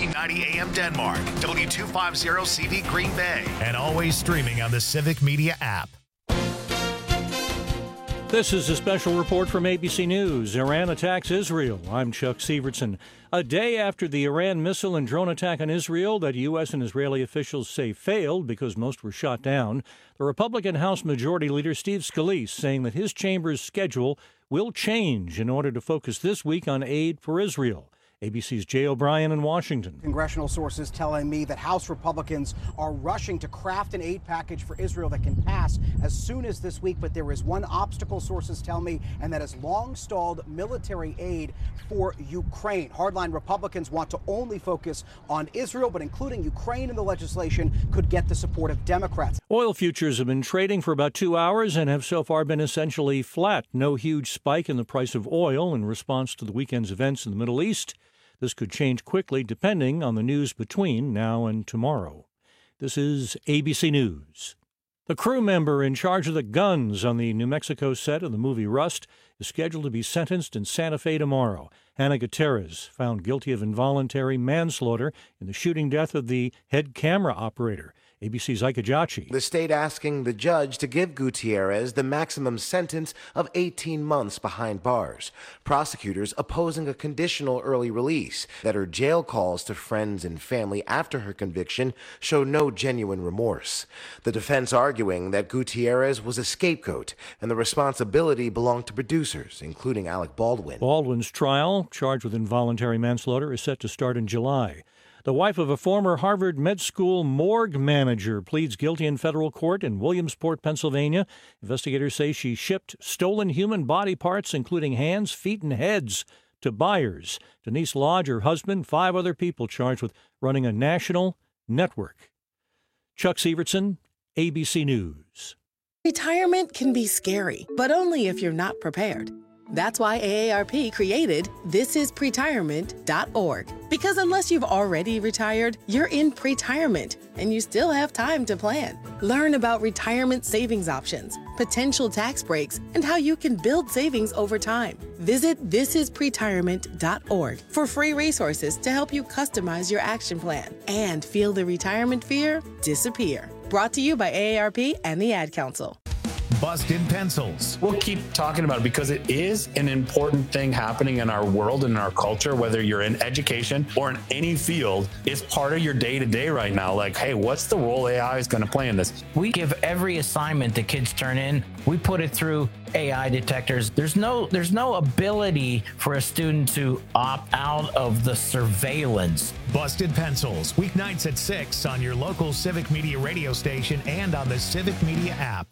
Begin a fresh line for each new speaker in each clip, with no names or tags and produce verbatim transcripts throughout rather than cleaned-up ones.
thirteen ninety A M Denmark, W two fifty C V Green Bay, and always streaming on the Civic Media app.
This is a special report from A B C News. Iran attacks Israel. I'm Chuck Severson. A day after the Iran missile and drone attack on Israel that U S and Israeli officials say failed because most were shot down, the Republican House Majority Leader Steve Scalise saying that his chamber's schedule will change in order to focus this week on aid for Israel. A B C's Jay O'Brien in Washington.
Congressional sources telling me that House Republicans are rushing to craft an aid package for Israel that can pass as soon as this week. But there is one obstacle, sources tell me, and that is long-stalled military aid for Ukraine. Hardline Republicans want to only focus on Israel, but including Ukraine in the legislation could get the support of Democrats.
Oil futures have been trading for about two hours and have so far been essentially flat. No huge spike in the price of oil in response to the weekend's events in the Middle East. This could change quickly depending on the news between now and tomorrow. This is A B C News. The crew member in charge of the guns on the New Mexico set of the movie Rust is scheduled to be sentenced in Santa Fe tomorrow. Hannah Gutierrez, found guilty of involuntary manslaughter in the shooting death of the head camera operator. A B C's Ike Ajachi.
The state asking the judge to give Gutierrez the maximum sentence of eighteen months behind bars. Prosecutors opposing a conditional early release, that her jail calls to friends and family after her conviction show no genuine remorse. The defense arguing that Gutierrez was a scapegoat and the responsibility belonged to producers, including Alec Baldwin.
Baldwin's trial, charged with involuntary manslaughter, is set to start in July. The wife of a former Harvard Med School morgue manager pleads guilty in federal court in Williamsport, Pennsylvania. Investigators say she shipped stolen human body parts, including hands, feet, and heads, to buyers. Denise Lodge, her husband, five other people charged with running a national network. Chuck Severson, A B C News.
Retirement can be scary, but only if you're not prepared. That's why A A R P created this is pretirement dot org. Because unless you've already retired, you're in pretirement, and you still have time to plan. Learn about retirement savings options, potential tax breaks, and how you can build savings over time. Visit this is pretirement dot org for free resources to help you customize your action plan and feel the retirement fear disappear. Brought to you by A A R P and the Ad Council.
Busted Pencils.
We'll keep talking about it because it is an important thing happening in our world and in our culture, whether you're in education or in any field. It's part of your day-to-day right now. Like, hey, what's the role A I is going to play in this?
We give every assignment the kids turn in, we put it through A I detectors. There's no, there's no ability for a student to opt out of the surveillance.
Busted Pencils, weeknights at six on your local Civic Media radio station and on the Civic Media app.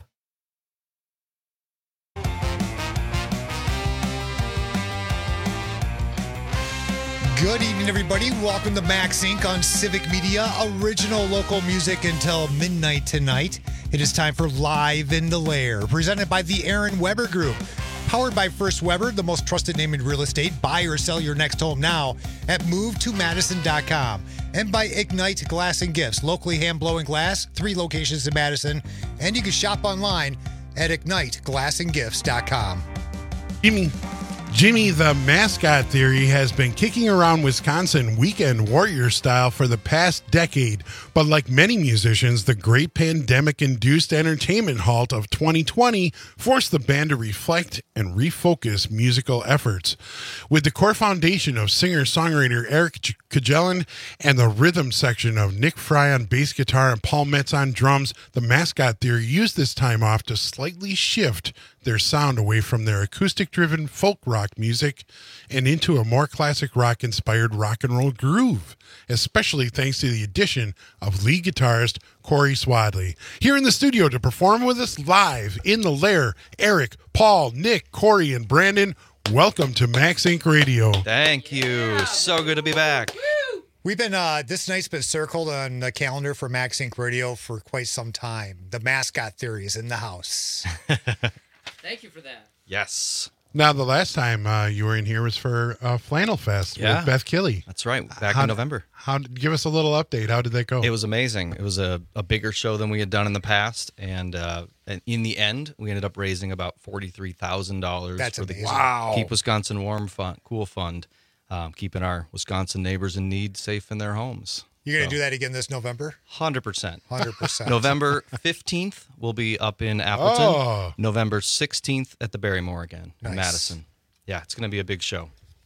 Good evening, everybody. Welcome to Max Incorporated on Civic Media, original local music until midnight tonight. It is time for Live in the Lair, presented by the Aaron Weber Group. Powered by First Weber, the most trusted name in real estate. Buy or sell your next home now at move to madison dot com. And by Ignite Glass and Gifts, locally hand-blowing glass, three locations in Madison. And you can shop online at ignite glass and gifts dot com.
Jimmy. Jimmy the Mascot Theory has been kicking around Wisconsin weekend warrior style for the past decade, but like many musicians, the great pandemic-induced entertainment halt of twenty twenty forced the band to reflect and refocus musical efforts. With the core foundation of singer-songwriter Eric Kajelan and the rhythm section of Nick Fry on bass guitar and Paul Metz on drums, the Mascot Theory used this time off to slightly shift their sound away from their acoustic-driven folk rock music and into a more classic rock-inspired rock and roll groove, especially thanks to the addition of lead guitarist Corey Swadley. Here in the studio to perform with us live in the Lair, Eric, Paul, Nick, Corey, and Brandon. Welcome to Max Incorporated Radio.
Thank you. Yeah. So good to be back.
We've been, uh, this night's been circled on the calendar for Max Incorporated Radio for quite some time. The Mascot Theory is in the house.
Thank you for that.
Yes.
Now, the last time uh, you were in here was for uh, Flannel Fest
yeah,
with Beth Killey.
That's right, back
how
in November.
How? Give us a little update. How did that go?
It was amazing. It was a, a bigger show than we had done in the past, and uh, and in the end, we ended up raising about forty-three thousand dollars
That's
for
amazing.
the
Wow.
Keep Wisconsin Warm Fund, Cool Fund. um, keeping our Wisconsin neighbors in need safe in their homes.
You're going to
So,
do that again this November?
one hundred percent.
one hundred percent.
November fifteenth, we'll be up in Appleton.
Oh.
November sixteenth at the Barrymore again in
Nice.
Madison. Yeah, it's going to be a big show.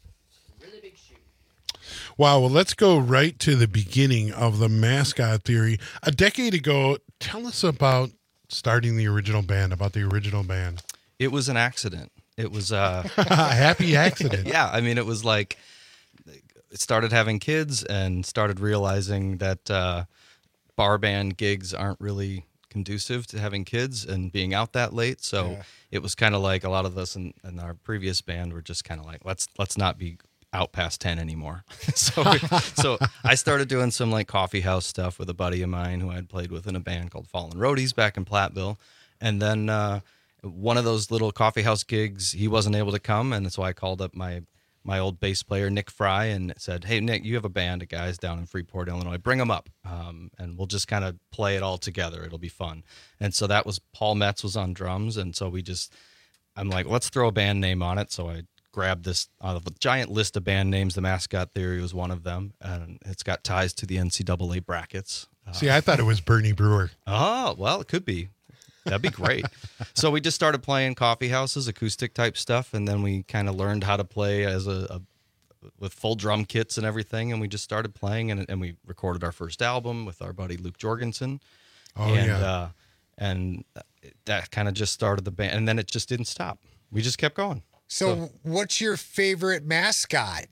Wow. Well, let's go right to the beginning of the mascot theory. A decade ago, tell us about starting the original band, about the original band.
It was an accident. It was uh,
a happy accident.
Yeah, I mean, it was like it started having kids and started realizing that uh, bar band gigs aren't really conducive to having kids and being out that late. So
Yeah.
it was kind of like a lot of us in, in our previous band were just kind of like, let's let's not be out past ten anymore. so so I started doing some like coffee house stuff with a buddy of mine who I'd played with in a band called Fallen Roadies back in Platteville. And then uh, one of those little coffee house gigs, he wasn't able to come. And so I called up my my old bass player, Nick Fry, and said, hey, Nick, you have a band of guys down in Freeport, Illinois. Bring them up, um, and we'll just kind of play it all together. It'll be fun. And so that was Paul Metz was on drums. And so we just, I'm like, let's throw a band name on it. So I grabbed this out of a giant list of band names. The Mascot Theory was one of them. And it's got ties to the N C double A brackets. Uh,
See, I thought it was Bernie Brewer.
Oh, well, it could be. That'd be great. So we just started playing coffee houses, acoustic type stuff, and then we kind of learned how to play as a, a with full drum kits and everything, and we just started playing, and, and we recorded our first album with our buddy Luke Jorgensen.
Oh,
and,
yeah.
Uh, and that kind of just started the band, and then it just didn't stop. We just kept going.
So, what's your favorite mascot?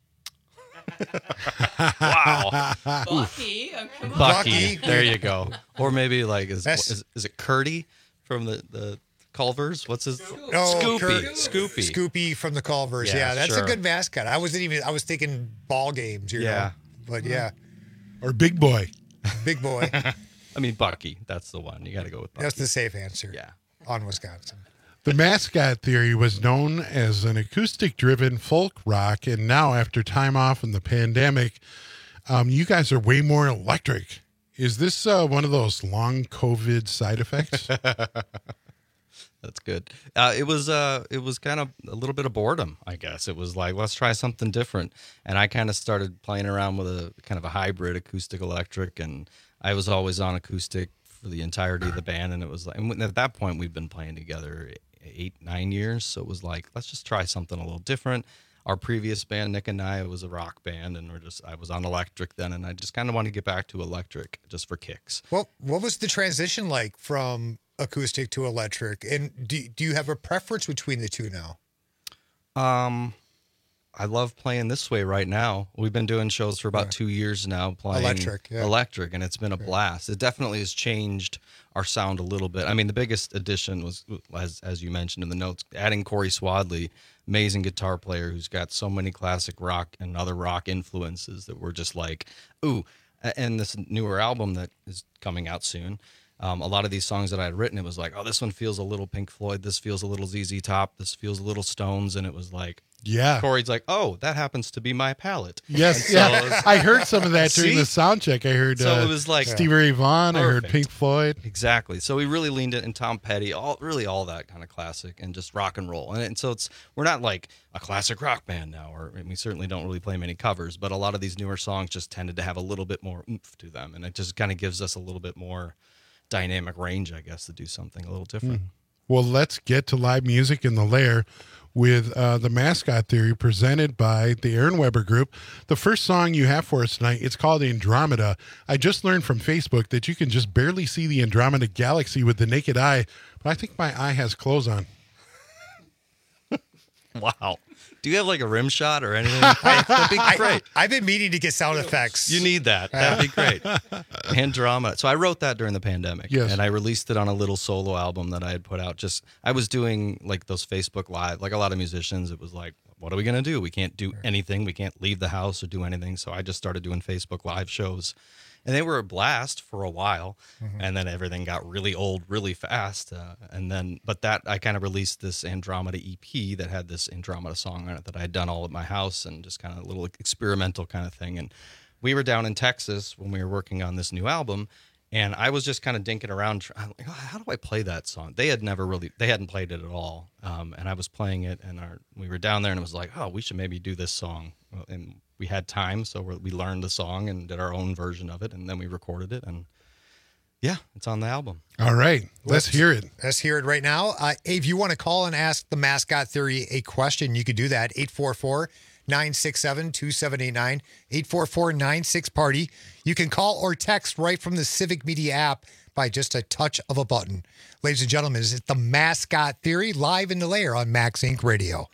Wow.
Bucky. Oh, come on.
Bucky.
Bucky.
There you go. Or maybe like, is,
That's-
is, is it Curdy from the, the Culvers? What's his?
Oh,
Scoopy.
Kurt-
Scoopy.
Scoopy from the Culvers. Yeah,
Yeah,
that's
sure.
a good mascot. I wasn't even. I was thinking ball games. You
Yeah.
know? But yeah,
Or Big Boy.
big boy.
I mean, Bucky. That's the one. You got to go with Bucky.
That's the safe answer.
Yeah.
On Wisconsin.
The Mascot Theory was known as an acoustic-driven folk rock, and now after time off in the pandemic, um, you guys are way more electric. Is this uh, one of those long COVID side effects?
That's good. Uh, it was uh, it was kind of a little bit of boredom, I guess. It was like, let's try something different. And I kind of started playing around with a kind of a hybrid acoustic electric, and I was always on acoustic for the entirety of the band. And it was like, and at that point, we've been playing together eight, nine years. So it was like, let's just try something a little different. Our previous band, Nick and I, was a rock band, and we're just I was on electric then, and I just kind of wanted to get back to electric just for kicks.
Well, what was the transition like from acoustic to electric? And do do you have a preference between the two now?
Um, I love playing this way right now. We've been doing shows for about
Yeah.
two years now, playing
Electric, yeah.
electric, and it's been a blast. It definitely has changed our sound a little bit. I mean, the biggest addition was, as as you mentioned in the notes, adding Corey Swadley, amazing guitar player who's got so many classic rock and other rock influences that we're just like, ooh. A- And this newer album that is coming out soon, um, a lot of these songs that I had written, it was like, oh, this one feels a little Pink Floyd, this feels a little Z Z Top, this feels a little Stones, and it was like,
Yeah.
Corey's like, oh, that happens to be my palette.
Yes,
And so
yeah.
it was-
I heard some of that during
See?
the sound check. I heard
So
uh,
it was like
Stevie Ray Vaughan. I heard
Perfect.
Pink Floyd.
Exactly. So we really leaned it, and Tom Petty, all really all that kind of classic and just rock and roll. And, and so it's we're not like a classic rock band now, or and we certainly don't really play many covers. But a lot of these newer songs just tended to have a little bit more oomph to them, and it just kind of gives us a little bit more dynamic range, I guess, to do something a little different.
Well, let's get to live music in the Lair with uh, the Mascot Theory presented by the Aaron Weber Group. The first song you have for us tonight, it's called Andromeda. I just learned from Facebook that you can just barely see the Andromeda Galaxy with the naked eye, but I think my eye has clothes on.
Wow. Do you have like a rim shot or anything? That'd be great.
I, I've been meaning to get sound effects.
You need that. That'd be great. Andromeda. So I wrote that during the pandemic.
Yes.
And I released it on a little solo album that I had put out. Just I was doing like those Facebook Live, like a lot of musicians. It was like, what are we gonna do? We can't do anything. We can't leave the house or do anything. So I just started doing Facebook Live shows. And they were a blast for a while,
Mm-hmm.
and then everything got really old really fast. Uh, and then, but that I kind of released this Andromeda E P that had this Andromeda song on it that I had done all at my house and just kind of a little experimental kind of thing. And we were down in Texas when we were working on this new album, and I was just kind of dinking around. tr- I'm like, "Oh, how do I play that song? They had never really, they hadn't played it at all. Um, and I was playing it, and our, we were down there, and it was like, oh, we should maybe do this song and we had time, so we learned the song and did our own version of it, and then we recorded it, and yeah, it's on the album.
All right, let's, let's hear it.
Let's hear it right now. Uh, if you want to call and ask the Mascot Theory a question, you could do that. eight four four, nine six seven, two seven eight nine, eight four four, nine six, party. You can call or text right from the Civic Media app by just a touch of a button. Ladies and gentlemen, it's the Mascot Theory live in the lair on Max Inc Radio.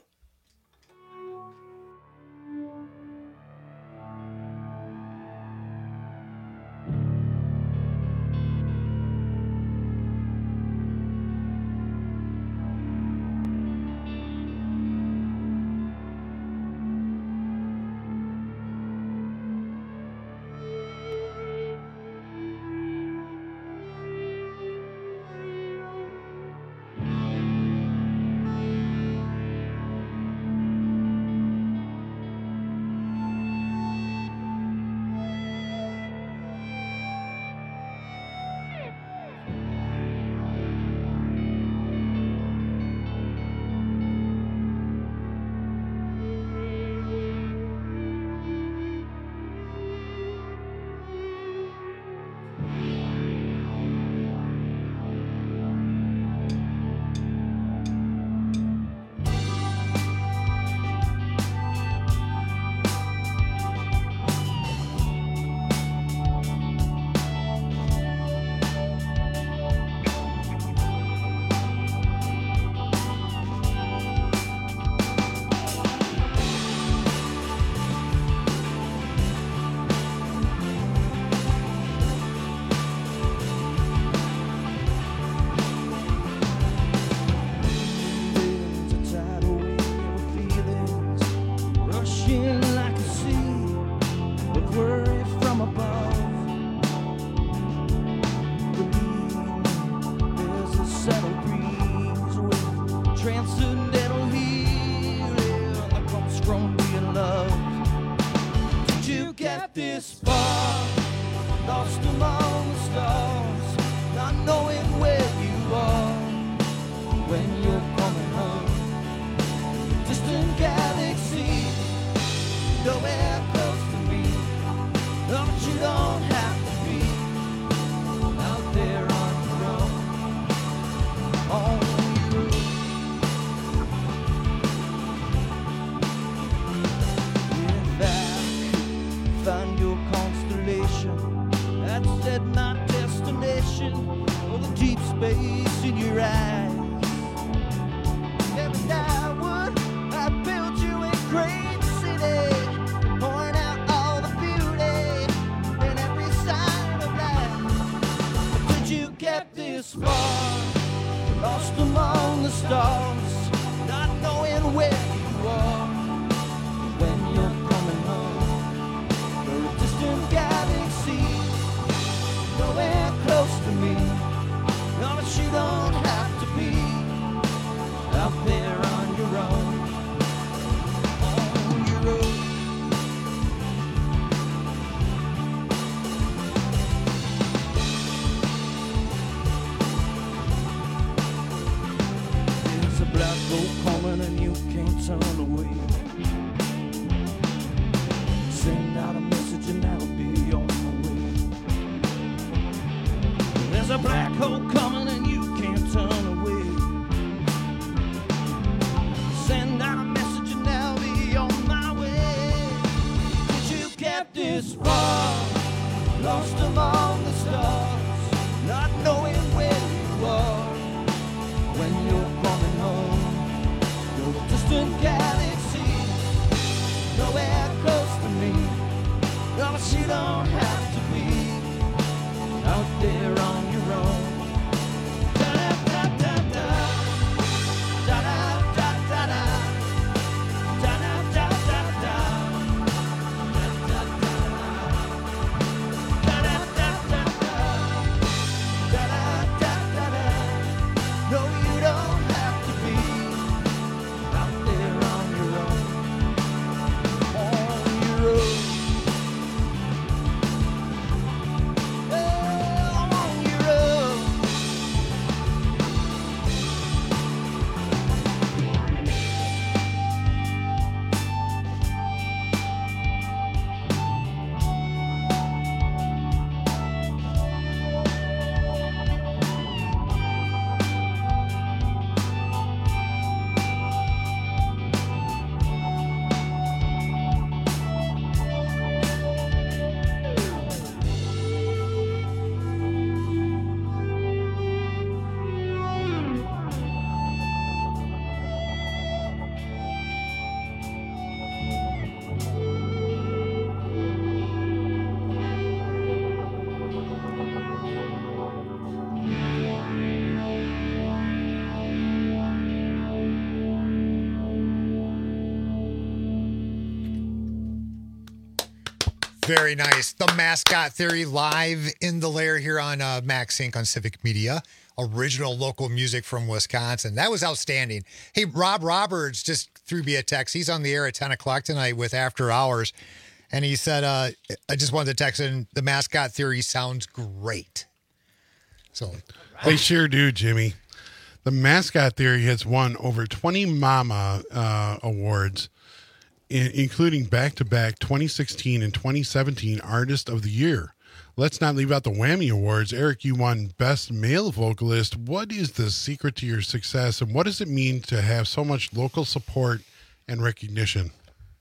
Very nice. The Mascot Theory live in the lair here on uh, MaxSync on Civic Media. Original local music from Wisconsin. That was outstanding. Hey, Rob Roberts just threw me a text. He's on the air at ten o'clock tonight with After Hours. And he said, uh, I just wanted to text in, the Mascot Theory sounds great. So
They sure do, Jimmy. The Mascot Theory has won over twenty Mama uh, awards, in, including back-to-back twenty sixteen and twenty seventeen Artist of the Year. Let's not leave out the Whammy Awards. Eric, you won Best Male Vocalist. What is the secret to your success, and what does it mean to have so much local support and recognition?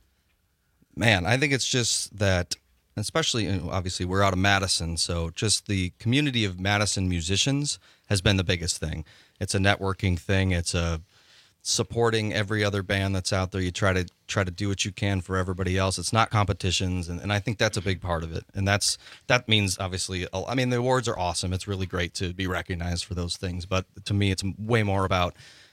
Man, I think it's just that, especially, you know, obviously, we're out of Madison, so just the community of Madison musicians has been the biggest thing. It's a networking thing. It's a supporting every other band that's out there. You try to try to do what you can for everybody else. It's not competitions, and, and I think that's a big part of it. And that's that means obviously, I mean, the awards are awesome. It's really great to be recognized for those things. But to me, it's way more about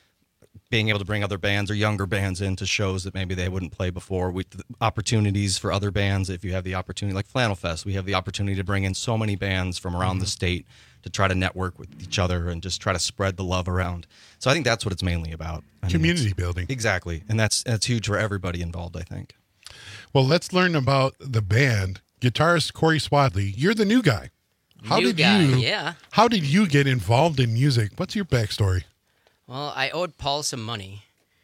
being able to bring other bands or younger bands into shows that maybe they wouldn't play before. We, opportunities for other bands, if you have the opportunity, like Flannel Fest, we have the opportunity to bring in so many bands from around mm-hmm. the state to try to network with each other and just try to spread the love around. So I think that's what it's mainly about. I
Community
mean,
building.
Exactly. And that's that's huge for everybody involved, I think.
Well, let's learn about the band. Guitarist Corey Swadley, you're the new guy. How
new
did
guy,
you
yeah.
How did you get involved in music? What's your backstory?
Well, I owed Paul some money.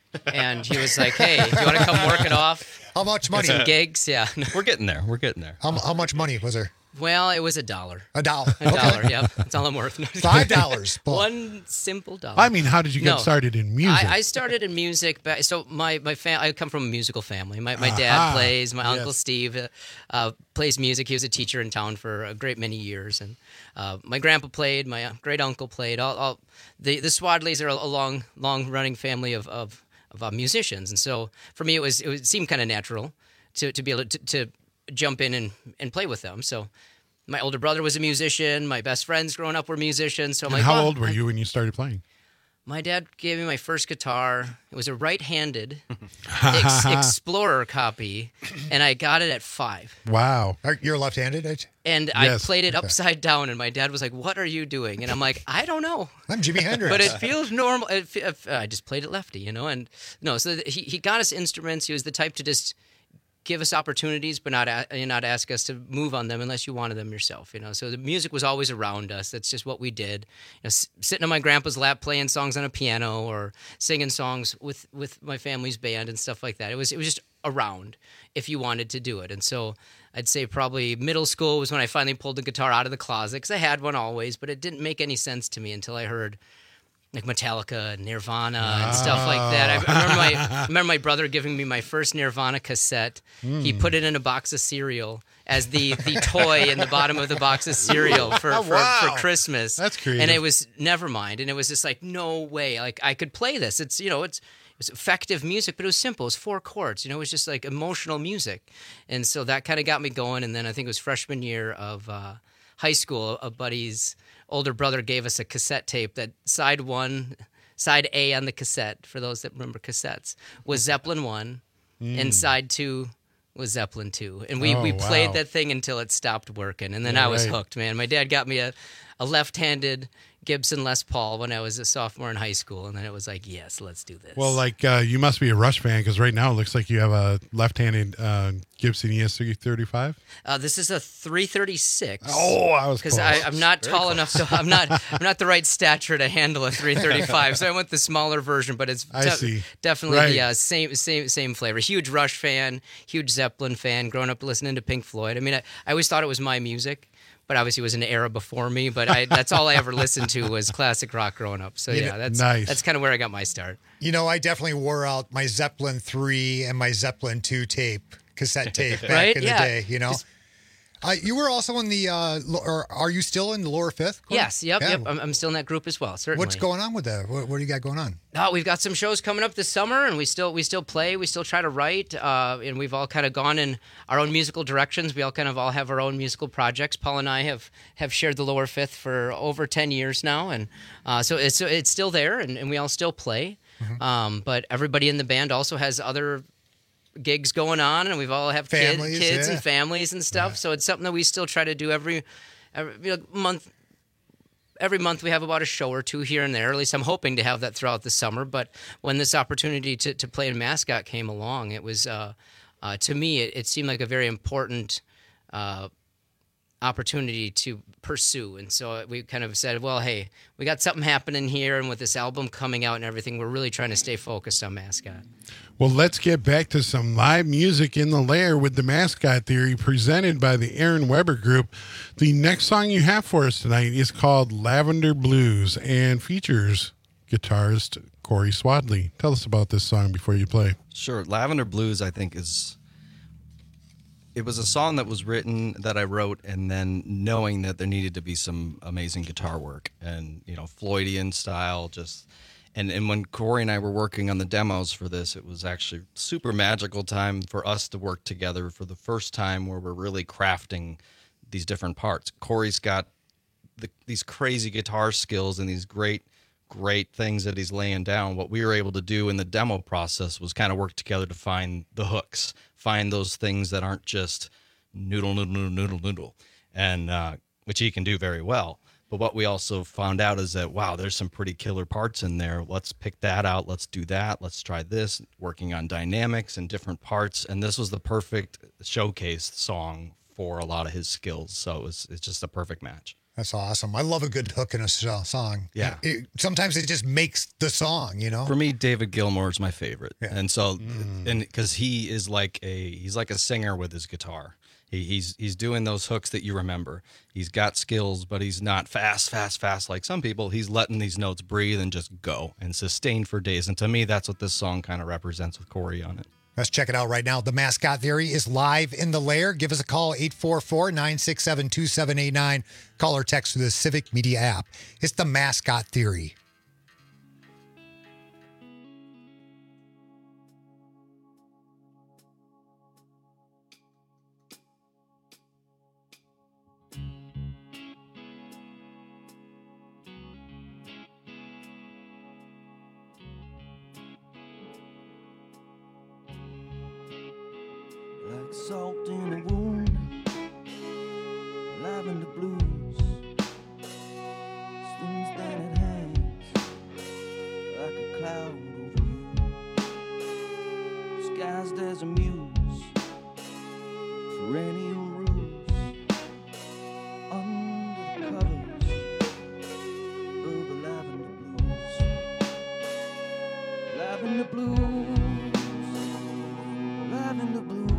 And he was like, hey, do you want to come work it off?
How much money?
Some gigs, yeah.
We're getting there. We're getting there.
How, how much money was there?
Well, it was a dollar.
A dollar.
A dollar, yep. That's all I'm worth.
Five dollars.
One simple dollar.
I mean, how did you get
no,
started in music?
I, I started in music. Back, so my my fam- I come from a musical family. My my dad
Aha.
plays. My
Yes.
uncle Steve uh, uh, plays music. He was a teacher in town for a great many years, and uh, my grandpa played. My uh, great uncle played. All, all the the Swadleys are a, a long long running family of of, of uh, musicians, and so for me it was it, was, it seemed kind of natural to to be able to, to jump in and, and play with them. So. My older brother was a musician. My best friends growing up were musicians. So I'm
and
like,
how
well,
old were
I-
you when you started playing?
My dad gave me my first guitar. It was a right-handed Ex- Explorer copy, and I got it at five.
Wow.
Are- You're left-handed, Edge?
And
Yes.
I played it
Okay.
upside down, and my dad was like, "What are you doing?" And I'm like, "I don't know."
I'm Jimi Hendrix.
But it feels normal. It, fe- uh, I just played it lefty, you know. And no, so th- he he got us instruments. He was the type to just give us opportunities, but not a, not ask us to move on them unless you wanted them yourself, you know. So the music was always around us. That's just what we did. You know, s- sitting on my grandpa's lap, playing songs on a piano, or singing songs with, with my family's band and stuff like that. It was it was just around if you wanted to do it. And so I'd say probably middle school was when I finally pulled the guitar out of the closet, because I had one always, but it didn't make any sense to me until I heard like Metallica and Nirvana and stuff like that. I, I remember my I remember my brother giving me my first Nirvana cassette.
Hmm.
He put it in a box of cereal as the, the toy in the bottom of the box of cereal for, for,
Wow.
for Christmas.
That's creative.
And it was Nevermind, and it was just like, no way. Like, I could play this. It's, you know, it's it was effective music, but it was simple. It was four chords. You know, it was just like emotional music. And so that kind of got me going. And then I think it was freshman year of uh, high school, a buddy's older brother gave us a cassette tape that side one, side A on the cassette, for those that remember cassettes, was Zeppelin one, and side two was Zeppelin two. And we,
Oh,
we played
wow.
that thing until it stopped working. And then
Yeah,
I was
right.
hooked, man. My dad got me a, a left-handed Gibson Les Paul when I was a sophomore in high school. And then it was like, yes, let's do this.
Well, like uh, you must be a Rush fan because right now it looks like you have a left-handed uh, Gibson E S three thirty-five.
Uh, this is a three thirty-six.
Oh, I was
because
close.
I'm not
Very
tall
close.
enough to. I'm not. I'm not the right stature to handle a three thirty-five. So I went the smaller version, but it's
I see.
definitely
Right.
the uh, same same same flavor. Huge Rush fan, huge Zeppelin fan. Growing up listening to Pink Floyd. I mean, I, I always thought it was my music. But obviously, it was an era before me. But I, that's all I ever listened to was classic rock growing up. So
You
yeah,
know-
that's
Nice.
that's kind of where I got my start.
You know, I definitely wore out my Zeppelin three and my Zeppelin two tape, cassette tape back
Right?
in
Yeah.
the day, you know. Uh, you were also in the, uh, lo- or are you still in the lower fifth? Corey?
Yes, yep,
Yeah.
yep. I'm, I'm still in that group as well. Certainly.
What's going on with that? What, what do you got going on?
No, we've got some shows coming up this summer, and we still we still play. We still try to write, uh, and we've all kind of gone in our own musical directions. We all kind of all have our own musical projects. Paul and I have, have shared the Lower Fifth for over ten years now, and uh, so it's it's still there, and, and we all still play. Um, but everybody in the band also has other gigs going on, and we've all have kid,
Families,
kids
yeah.
and families and stuff. So it's something that we still try to do every, every you know, month. Every month we have about a show or two here and there. At least I'm hoping to have that throughout the summer. But when this opportunity to, to play in Mascot came along, it was, uh, uh, to me, it, it seemed like a very important uh, opportunity to pursue. And so we kind of said, well, hey, we got something happening here. And with this album coming out and everything, we're really trying to stay focused on Mascot.
Well, let's get back to some live music in the lair with the Mascot Theory presented by the Aaron Weber Group. The next song you have for us tonight is called Lavender Blues and features guitarist Corey Swadley. Tell us about this song before you play.
Sure. Lavender Blues, I think, is... It was a song that was written, that I wrote, and then knowing that there needed to be some amazing guitar work and, you know, Floydian style, just... And and when Corey and I were working on the demos for this, it was actually super magical time for us to work together for the first time where we're really crafting these different parts. Corey's got the, these crazy guitar skills and these great, great things that he's laying down. What we were able to do in the demo process was kind of work together to find the hooks, find those things that aren't just noodle, noodle, noodle, noodle, noodle, and uh, which he can do very well. But what we also found out is that, wow, there's some pretty killer parts in there. Let's pick that out. Let's do that. Let's try this, working on dynamics and different parts. And this was the perfect showcase song for a lot of his skills. So it was, it's just a perfect match.
That's awesome. I love a good hook in a so- song.
Yeah.
It, sometimes it just makes the song, you know?
For me, David Gilmour is my favorite.
Yeah.
And so,
Mm.
and because he is like a, he's like a singer with his guitar. He, he's he's doing those hooks that you remember. He's got skills, but he's not fast, fast, fast like some people. He's letting these notes breathe and just go and sustain for days. And to me, that's what this song kind of represents with Corey on it.
Let's check it out right now. The Mascot Theory is live in the lair. Give us a call, eight four four, nine six seven, two seven eight nine. Call or text through the Civic Media app. It's the Mascot Theory.
Like salt in a wound, lavender blues, stings that it hangs like a cloud over you, disguised as a muse, perennial ruse, under the covers of the lavender blues, lavender blues, lavender blues.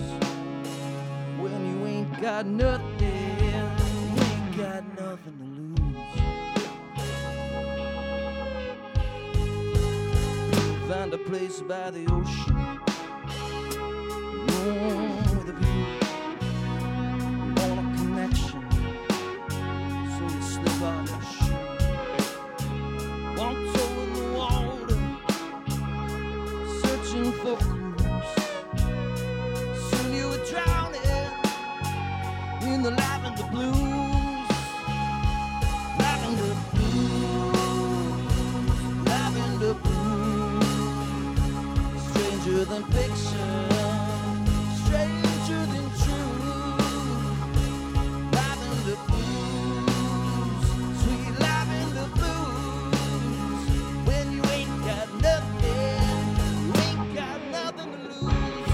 When you ain't got nothing, you ain't got nothing to lose. Find a place by the ocean, room with a view. You want a connection, so you slip off your shoe. One toe in the water, searching for clues. Soon you were drowning in the lavender blues, lavender blues, lavender blues. Stranger than fiction, stranger than truth. Lavender blues, sweet lavender blues. When you ain't got nothing, you ain't got nothing to lose.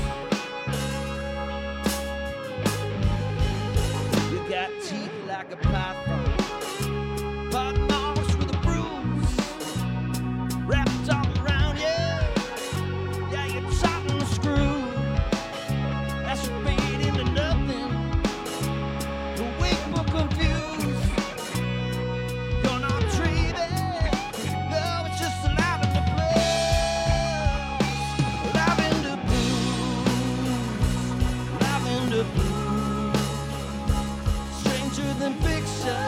You got teeth like a python, but marks with a bruise wrapped all around you. Yeah, you're tight the screw. That's your bait into nothing. The weak but confused. You're not dreaming. No, it's just a lavender blues. Lavender blues. Lavender blues. Stranger than fiction,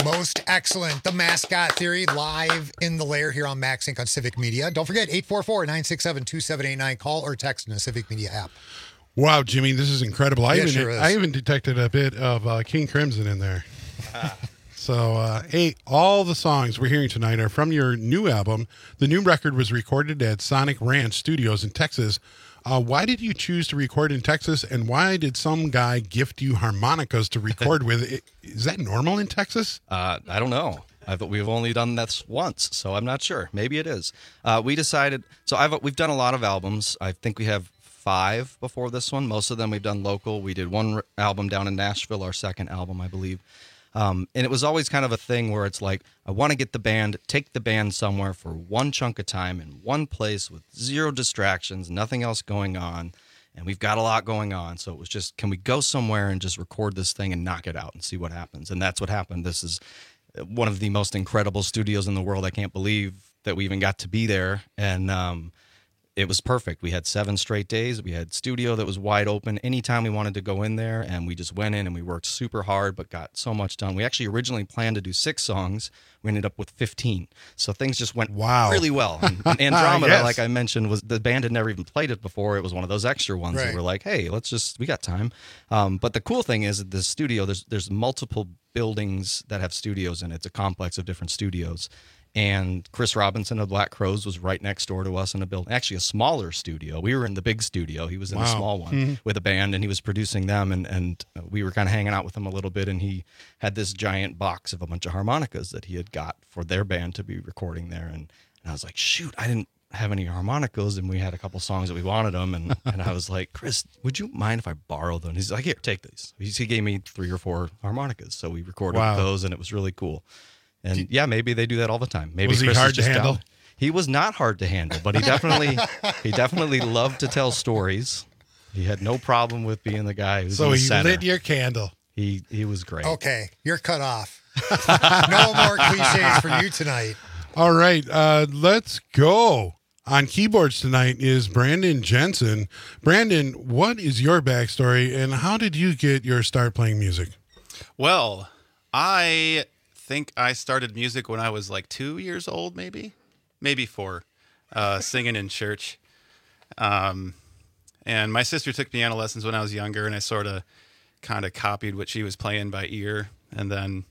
Most excellent. The Mascot Theory live in the lair here on MaxSync on Civic Media. Don't forget, eight four four, nine six seven, two seven eight nine. Call or text in the Civic Media app.
Wow, Jimmy, this is incredible. I,
Yeah,
even,
sure is.
I even detected a bit of uh, King Crimson in there. So, uh, hey, all the songs we're hearing tonight are from your new album. The new record was recorded at Sonic Ranch Studios in Texas. Uh, why did you choose to record in Texas, and why did some guy gift you harmonicas to record with? Is that normal in Texas?
Uh, I don't know. I've, we've only done this once, so I'm not sure. Maybe it is. Uh, we decided. So I've we've done a lot of albums. I think we have five before this one. Most of them we've done local. We did one r- album down in Nashville, our second album, I believe. Um, and it was always kind of a thing where it's like, I want to get the band, take the band somewhere for one chunk of time in one place with zero distractions, nothing else going on. And we've got a lot going on. So it was just, can we go somewhere and just record this thing and knock it out and see what happens? And that's what happened. This is one of the most incredible studios in the world. I can't believe that we even got to be there. And, um, it was perfect. We had seven straight days. We had studio that was wide open anytime we wanted to go in there, and we just went in and we worked super hard, but got so much done. We actually originally planned to do six songs. We ended up with fifteen. So things just went
wow.
really well. And, and Andromeda,
Yes.
like I mentioned, was the band had never even played it before. It was one of those extra ones
Right.
that were like, hey, let's just, we got time. Um, but the cool thing is that the studio, there's there's multiple buildings that have studios in it. It's a complex of different studios. And Chris Robinson of Black Crowes was right next door to us in a building, actually a smaller studio. We were in the big studio. He was in
Wow.
a small one
Mhm.
with a band, and he was producing them. And, and we were kind of hanging out with him a little bit. And he had this giant box of a bunch of harmonicas that he had got for their band to be recording there. And, and I was like, shoot, I didn't have any harmonicas. And we had a couple songs that we wanted them. And, and I was like, Chris, would you mind if I borrow them? He's like, here, take these. He he gave me three or four harmonicas. So we recorded
Wow.
those, and it was really cool. And yeah, maybe they do that all the time. Maybe
Was he
Chris is
hard to
just
handle?
down- He was not hard to handle, but he definitely he definitely loved to tell stories. He had no problem with being the guy who's
So
in the
he
center.
lit your candle.
He he was great.
Okay, you're cut off. No more cliches for you tonight.
All right, uh, let's go. On keyboards tonight is Brandon Jensen. Brandon, what is your backstory, and how did you get your start playing music?
Well, I think I started music when I was like two years old, maybe, maybe four, uh, singing in church. Um, and my sister took piano lessons when I was younger, and I sort of kind of copied what she was playing by ear. And then,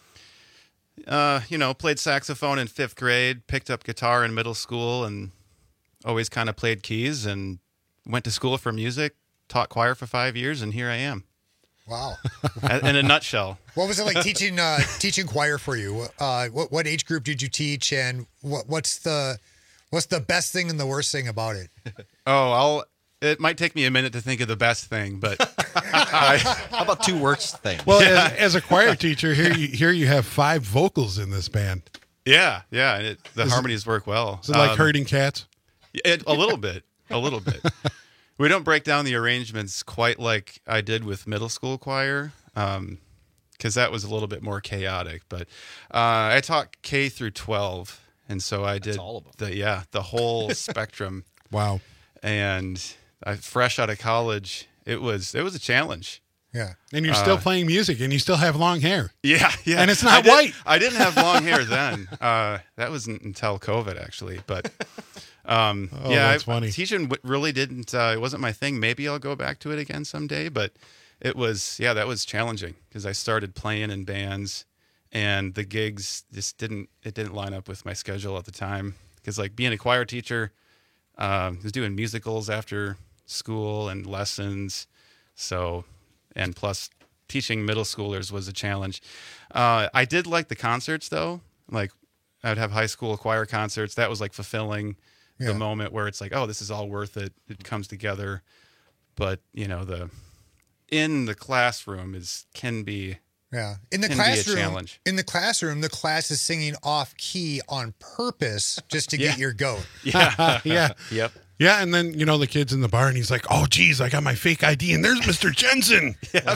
uh, you know, played saxophone in fifth grade, picked up guitar in middle school, and always kind of played keys, and went to school for music, taught choir for five years, and here I am.
Wow.
In a nutshell.
What was it like teaching uh, teaching choir for you? Uh, what what age group did you teach, and what what's the what's the best thing and the worst thing about it?
Oh, I'll. It might take me a minute to think of the best thing, but I,
how about two worst things?
Well,
Yeah.
as, as a choir teacher, here you here you have five vocals in this band.
Yeah, yeah, and it, the
Is it-
harmonies work well.
Is it like
Um,
herding cats?
It, a little bit, a little bit. We don't break down the arrangements quite like I did with middle school choir, because that was a little bit more chaotic. But uh, I taught K through twelve, and so I did
all of them.
the yeah the whole spectrum.
Wow!
And I, fresh out of college, it was it was a challenge.
Yeah.
And you're still
Uh,
playing music, and you still have long hair.
Yeah, yeah.
And it's not
I did-
white.
I didn't have long hair then. Uh, that wasn't until COVID, actually. But um,
Oh,
yeah,
that's
I,
funny.
teaching w- really didn't. Uh, it wasn't my thing. Maybe I'll go back to it again someday. But it was, yeah, that was challenging because I started playing in bands, and the gigs just didn't. It didn't line up with my schedule at the time. Because like being a choir teacher, um, was doing musicals after school and lessons, so and plus. Teaching middle schoolers was a challenge. Uh, I did like the concerts though. Like I'd have high school choir concerts. That was like fulfilling
Yeah.
the moment where it's like, oh, this is all worth it. It comes together. But you know, the in the classroom is can be
Yeah. In the
can be a
classroom,
challenge.
in the classroom, the class is singing off key on purpose just to
Yeah.
get your goat.
Yeah.
Yeah.
Yep.
Yeah, and then, you know, the kid's in the bar, and he's like, oh, geez, I got my fake I D, and there's Mister Jensen.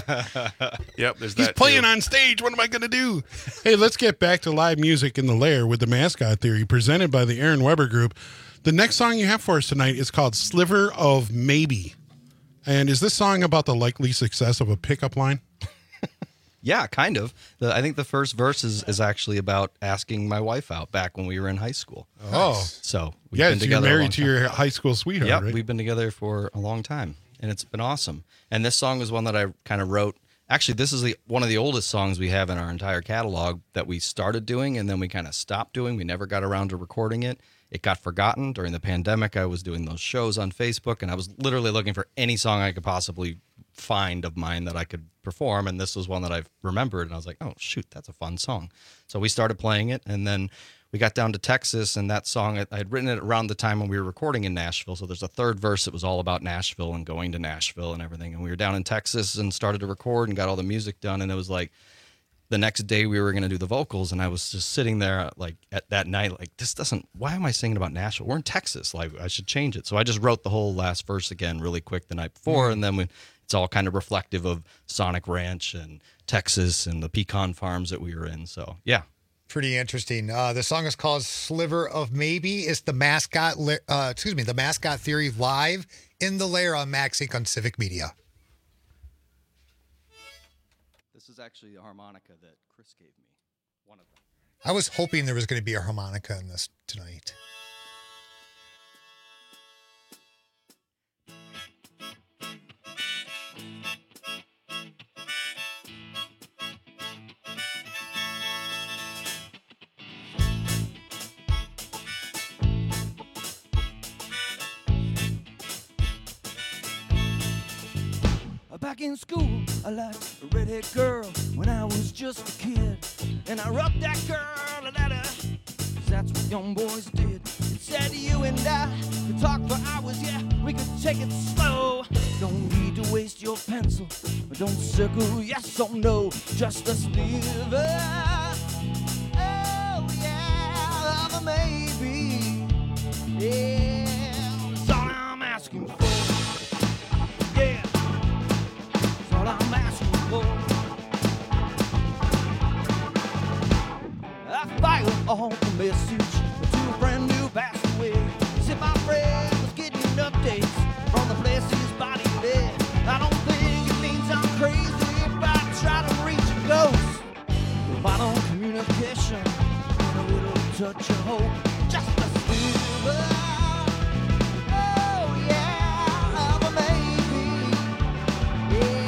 Yep. There's
He's
that
playing
too.
on stage. What am I going to do? Hey, let's get back to live music in the lair with the Mascot Theory, presented by the Aaron Weber Group. The next song you have for us tonight is called Sliver of Maybe. And is this song about the likely success of a pickup line?
Yeah, kind of. The, I think the first verse is, is actually about asking my wife out back when we were in high school.
Oh.
So we've
yeah,
been
so
together
you're
a long
married to
time.
your high school sweetheart,
Yep,
right?
we've been together for a long time, and it's been awesome. And this song was one that I kind of wrote. Actually, this is the one of the oldest songs we have in our entire catalog that we started doing, and then we kind of stopped doing. We never got around to recording it. It got forgotten during the pandemic. I was doing those shows on Facebook, and I was literally looking for any song I could possibly find of mine that I could perform, and this was one that I've remembered, and I was like, oh, shoot, that's a fun song. So we started playing it, and then we got down to Texas, and that song, I had written it around the time when we were recording in Nashville, so there's a third verse that was all about Nashville and going to Nashville and everything, and we were down in Texas and started to record and got all the music done, and it was like, the next day we were going to do the vocals, and I was just sitting there like at that night, like, this doesn't, why am I singing about Nashville? We're in Texas. Like, I should change it. So I just wrote the whole last verse again really quick the night before.
Mm.
And then we, it's all kind of reflective of Sonic Ranch and Texas and the pecan farms that we were in. So yeah.
Pretty interesting. Uh, the song is called Sliver of Maybe. It's the mascot, li- uh, excuse me, the Mascot Theory live in the Lair on MaxSync on Civic Media.
This is actually a harmonica that Chris gave me. One of them.
I was hoping there was going to be a harmonica in this tonight.
Back in school, I liked a redhead girl when I was just a kid. And I wrote that girl a letter, 'cause that's what young boys did. It said you and I could talk for hours, yeah, we could take it slow. Don't need to waste your pencil, but don't circle yes or no, just a sliver. Oh yeah, of a maybe. Yeah, that's all I'm asking for. Yeah. All I'm asking for. I fired all the message to a friend who passed away. Said my friend was getting updates from the place his body lay. I don't think it means I'm crazy if I try to reach a ghost. Vital communication and a little touch of hope, just a sliver. Oh yeah, of a maybe. Yeah.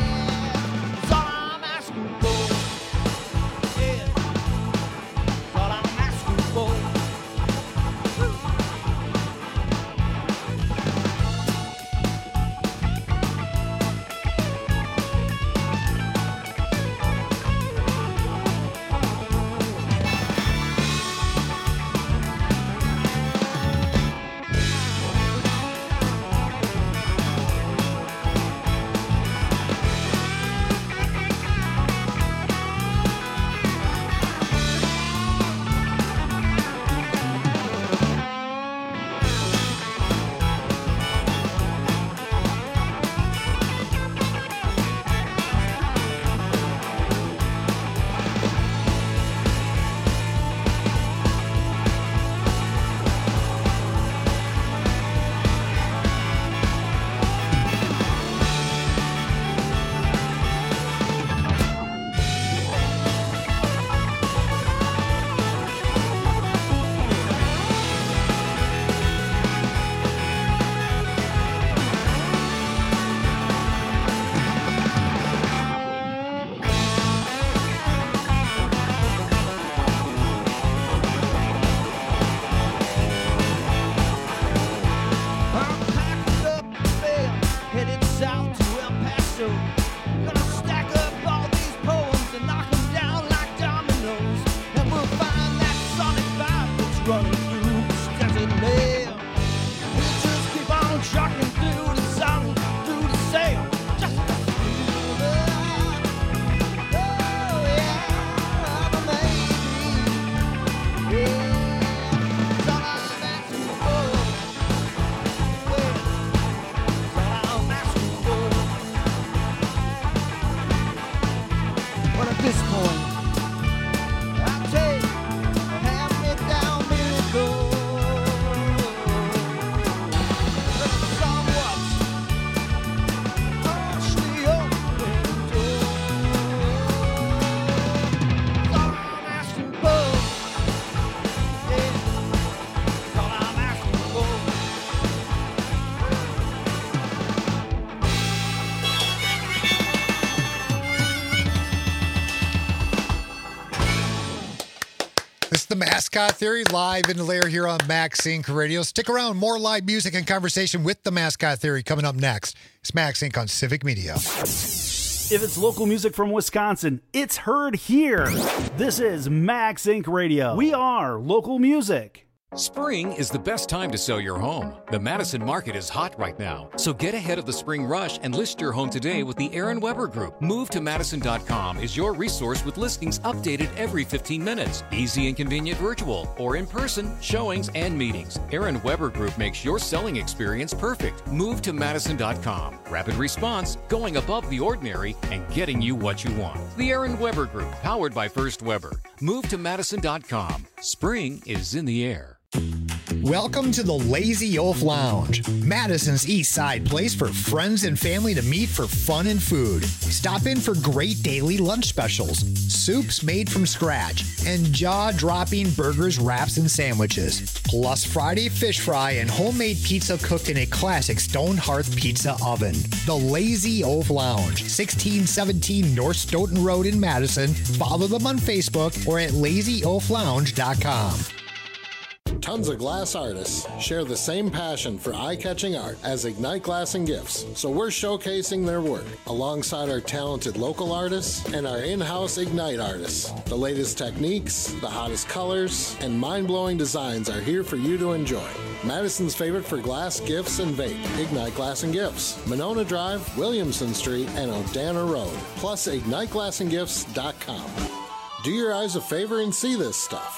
It's the Mascot Theory, live in the lair here on Max Inc Radio. Stick around, more live music and conversation with the Mascot Theory coming up next. It's Max Inc on Civic Media.
If it's local music from Wisconsin, it's heard here. This is Max Inc Radio. We are local music.
Spring is the best time to sell your home. The Madison market is hot right now, so get ahead of the spring rush and list your home today with the Aaron Weber Group. Move to Madison dot com is your resource with listings updated every fifteen minutes. Easy and convenient virtual or in person showings and meetings. Aaron Weber Group makes your selling experience perfect. Move to Madison dot com. Rapid response, going above the ordinary, and getting you what you want. The Aaron Weber Group, powered by First Weber. Move to Madison dot com. Spring is in the air.
Welcome to the Lazy Oaf Lounge, Madison's East Side place for friends and family to meet for fun and food. Stop in for great daily lunch specials, soups made from scratch, and jaw-dropping burgers, wraps, and sandwiches. Plus Friday fish fry and homemade pizza cooked in a classic stone hearth pizza oven. The Lazy Oaf Lounge, sixteen seventeen North Stoughton Road in Madison. Follow them on Facebook or at lazy oaf lounge dot com.
Tons of glass artists share the same passion for eye-catching art as Ignite Glass and Gifts, so we're showcasing their work alongside our talented local artists and our in-house Ignite artists. The latest techniques, the hottest colors, and mind-blowing designs are here for you to enjoy. Madison's favorite for glass, gifts, and vape, Ignite Glass and Gifts, Monona Drive, Williamson Street, and Odana Road, plus ignite glass and gifts dot com. Do your eyes a favor and see this stuff.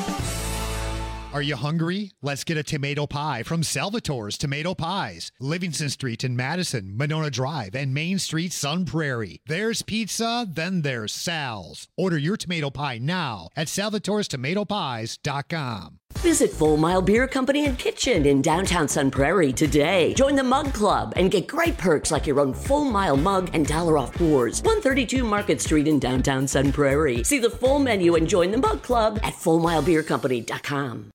Are you hungry? Let's get a tomato pie from Salvatore's Tomato Pies. Livingston Street in Madison, Monona Drive, and Main Street, Sun Prairie. There's pizza, then there's Sal's. Order your tomato pie now at salvatores tomato pies dot com.
Visit Full Mile Beer Company and Kitchen in downtown Sun Prairie today. Join the Mug Club and get great perks like your own Full Mile mug and dollar off pours. one thirty-two Market Street in downtown Sun Prairie. See the full menu and join the Mug Club at full mile beer company dot com.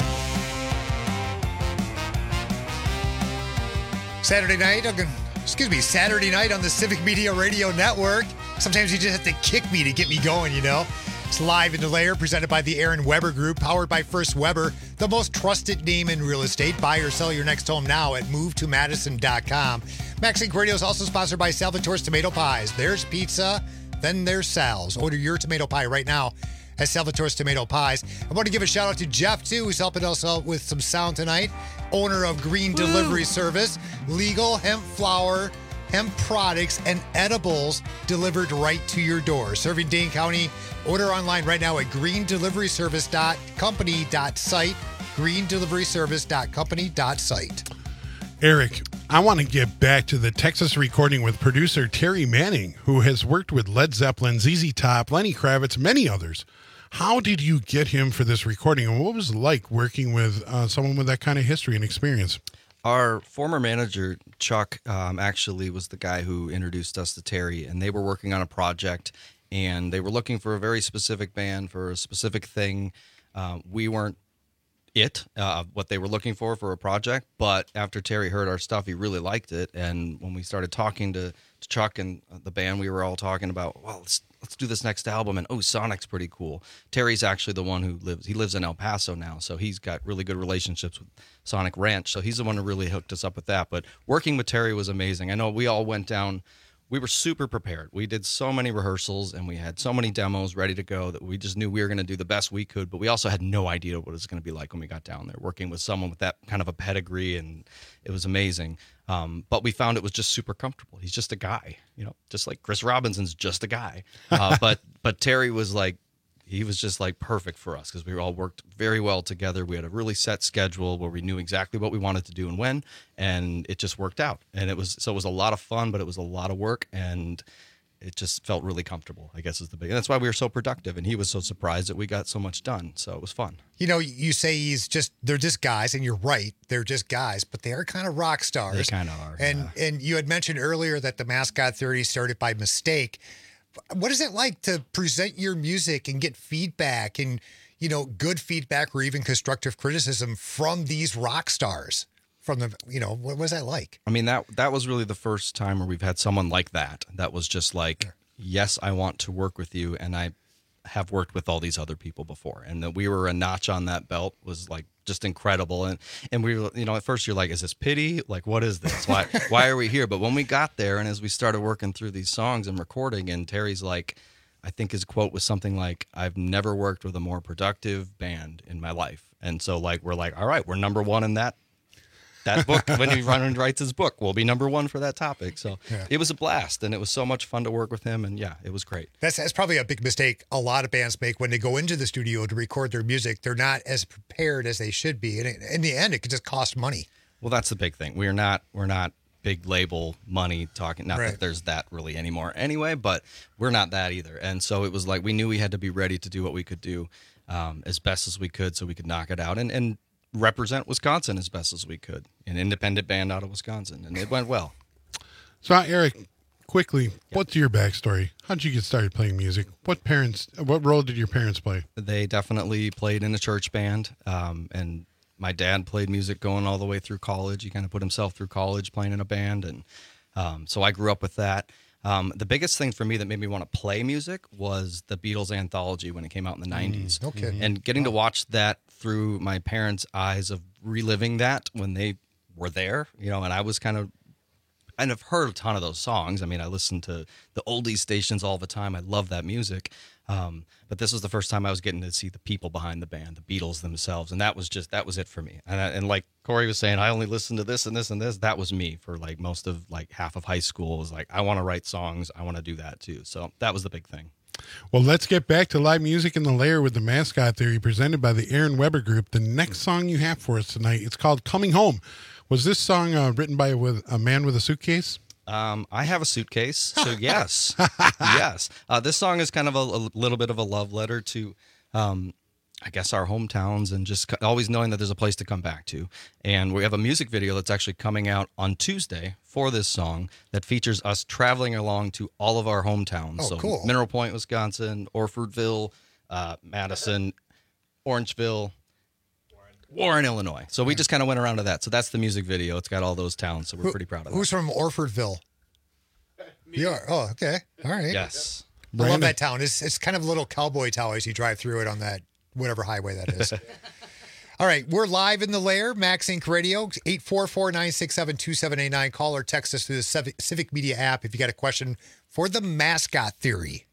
Saturday night, excuse me, Saturday night on the Civic Media Radio Network. Sometimes you just have to kick me to get me going, you know. It's live in the lair, presented by the Aaron Weber Group, powered by First Weber, the most trusted name in real estate. Buy or sell your next home now at move to madison dot com. Max Inc Radio is also sponsored by Salvatore's Tomato Pies. There's pizza, then there's Sal's. Order your tomato pie right now at Salvatore's Tomato Pies. I want to give a shout out to Jeff, too, who's helping us out with some sound tonight. Owner of Green Woo. Delivery Service, legal hemp flour, hemp products, and edibles delivered right to your door. Serving Dane County. Order online right now at green delivery service dot company dot site. green delivery service dot company dot site.
Eric, I want to get back to the Texas recording with producer Terry Manning, who has worked with Led Zeppelin, Z Z Top, Lenny Kravitz, many others. How did you get him for this recording, and what was it like working with uh, someone with that kind of history and experience?
Our former manager, Chuck, um, actually was the guy who introduced us to Terry, and they were working on a project, and they were looking for a very specific band for a specific thing. Uh, we weren't it, uh, what they were looking for for a project, but after Terry heard our stuff, he really liked it, and when we started talking to, to Chuck and the band, we were all talking about, well, let's let's do this next album, and oh, Sonic's pretty cool. Terry's actually the one who lives, he lives in El Paso now, so he's got really good relationships with Sonic Ranch, so he's the one who really hooked us up with that. But working with Terry was amazing. I know we all went down, we were super prepared. We did so many rehearsals, and we had so many demos ready to go that we just knew we were going to do the best we could, but we also had no idea what it was going to be like when we got down there, working with someone with that kind of a pedigree, and it was amazing. Um, but we found it was just super comfortable. He's just a guy, you know, just like Chris Robinson's just a guy. Uh, but but Terry was like, he was just like perfect for us because we all worked very well together. We had a really set schedule where we knew exactly what we wanted to do and when, and it just worked out. And it was, so it was a lot of fun, but it was a lot of work, and it just felt really comfortable, I guess is the big, and that's why we were so productive. And he was so surprised that we got so much done. So it was fun.
You know, you say he's just, they're just guys, and you're right. They're just guys, but they are kind of rock stars.
They kind of are.
And, yeah. and you had mentioned earlier that the Mascot Theory started by mistake. What is it like to present your music and get feedback and, you know, good feedback or even constructive criticism from these rock stars? From the, you know, what was that like?
I mean, that that was really the first time where we've had someone like that. That was just like, yes, I want to work with you. And I, have worked with all these other people before, and that we were a notch on that belt was like just incredible. And and we were, you know, at first you're like, is this pity? Like, what is this? Why why are we here? But when we got there, and as we started working through these songs and recording, and Terry's like, I think his quote was something like, I've never worked with a more productive band in my life. And so like we're like, all right, we're number one in that that book. When he run and writes his book, we'll be number one for that topic. So
Yeah.
it was a blast, and it was so much fun to work with him. And yeah, it was great.
That's that's probably a big mistake a lot of bands make when they go into the studio to record their music. They're not as prepared as they should be, and it, in the end, it could just cost money.
Well, that's the big thing. We're not we're not big label money talking. Not
Right.
that there's that really anymore anyway, but we're not that either. And so it was like we knew we had to be ready to do what we could do um, as best as we could, so we could knock it out and and represent Wisconsin as best as we could. An independent band out of Wisconsin, and it went well.
So, Eric, quickly, what's your backstory? How did you get started playing music? What parents? What role did your parents play?
They definitely played in a church band, um, and my dad played music going all the way through college. He kind of put himself through college playing in a band, and um, so I grew up with that. Um, the biggest thing for me that made me want to play music was the Beatles anthology when it came out in the nineties.
no kidding.
And getting to watch that through my parents' eyes of reliving that when they were there, you know, and I was kind of and I've heard a ton of those songs. I mean, I listen to the oldies stations all the time. I love that music. Um, but this was the first time I was getting to see the people behind the band, the Beatles themselves. And that was just, that was it for me. And, I, and like Corey was saying, I only listened to this and this and this. That was me for like most of like half of high school. It was like, I want to write songs. I want to do that too. So that was the big thing.
Well, let's get back to live music in the lair with the Mascot Theory presented by the Aaron Weber Group. The next song you have for us tonight, it's called Coming Home. Was this song uh, written by a, with a man with a suitcase?
Um, I have a suitcase, so yes, yes. Uh, this song is kind of a, a little bit of a love letter to, um, I guess, our hometowns and just always knowing that there's a place to come back to. And we have a music video that's actually coming out on Tuesday for this song that features us traveling along to all of our hometowns.
Oh,
so
cool.
Mineral Point, Wisconsin, Orfordville, uh, Madison, Orangeville, Warren, Illinois. So we just kind of went around to that. So that's the music video. It's got all those towns, so we're
Who-
pretty proud of it.
Who's from Orfordville? You are. Oh, okay. All right.
Yes.
I love
Brandon.
that town. It's it's kind of a little cowboy town as you drive through it on that whatever highway that is. All right, we're live in the lair, Max Inc Radio, eight four four, nine six seven, two seven eight nine. Call or text us through the Civic, Civic Media app if you got a question for the Mascot Theory.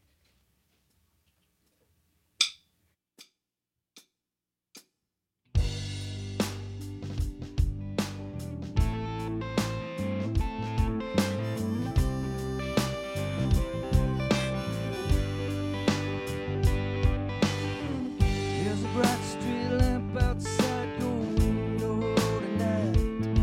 There's a bright street lamp outside your window tonight.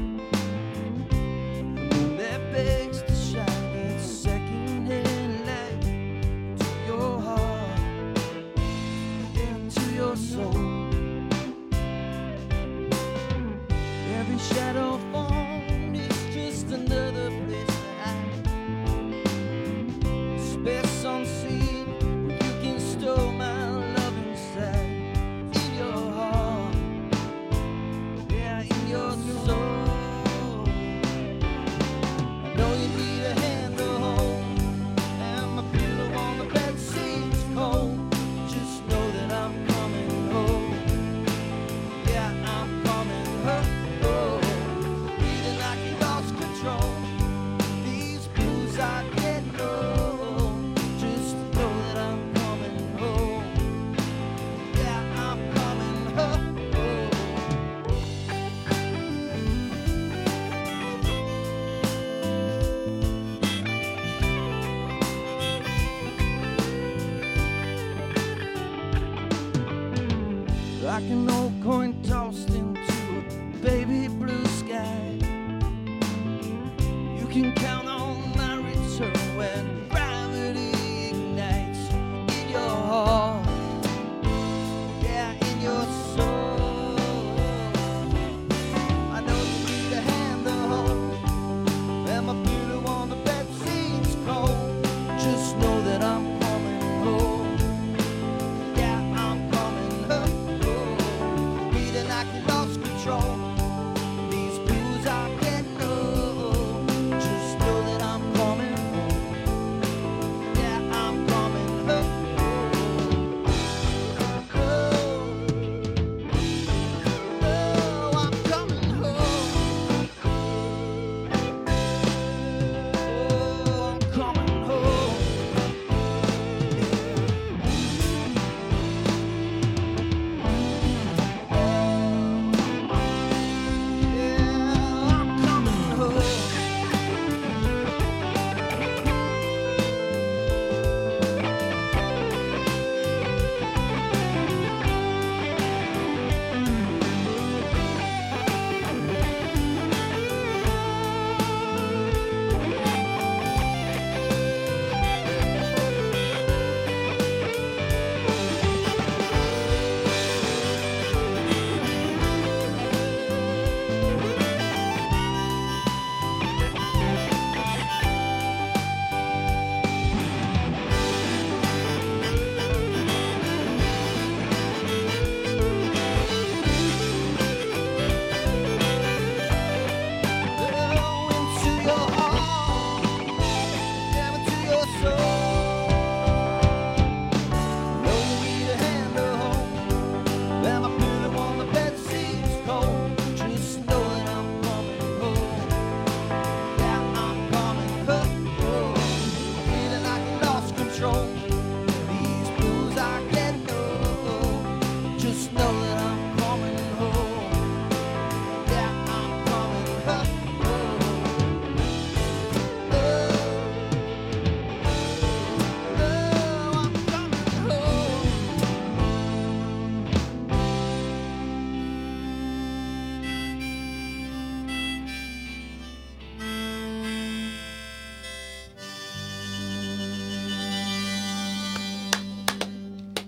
The moon that begs to shine its second-hand light to your heart and to your soul. Every shadow formed is just another place to hide. Space unseen, you can store my love inside. In your heart, yeah, in your soul. I know you need a hand to hold, and my pillow on the bed seems cold. Just know that I'm coming home. Yeah, I'm coming home. Feeling like you lost control. These blues I get low. Just know that I'm coming home. Yeah, I'm coming home. Like an old coin tossed into a baby blue sky. You can count on my return when gravity ignites in your heart. Yeah, in your soul. I know you need a hand to hold, and my pillow on the bed seems cold. Just know that I'm coming home. Yeah, I'm coming home. Feeling like you lost control. These blues I get low. Just know